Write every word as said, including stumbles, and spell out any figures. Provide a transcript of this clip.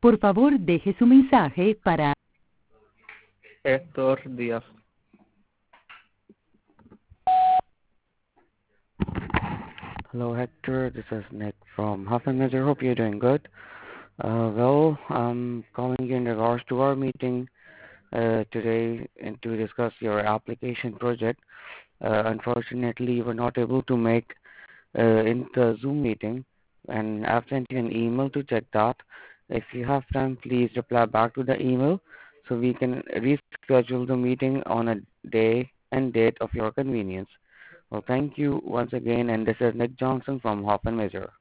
Por favor, deje su mensaje para Héctor Díaz. Hello, Hector. This is Nick from Huff and Measure. Hope you're doing good. Uh, well, I'm calling you in regards to our meeting uh, today and to discuss your application project. Uh, unfortunately, you were not able to make uh, in the Zoom meeting, and I've sent you an email to check that. If you have time, please reply back to the email so we can reschedule the meeting on a day and date of your convenience. Well, thank you once again, and this is Nick Johnson from Hoff and Measure.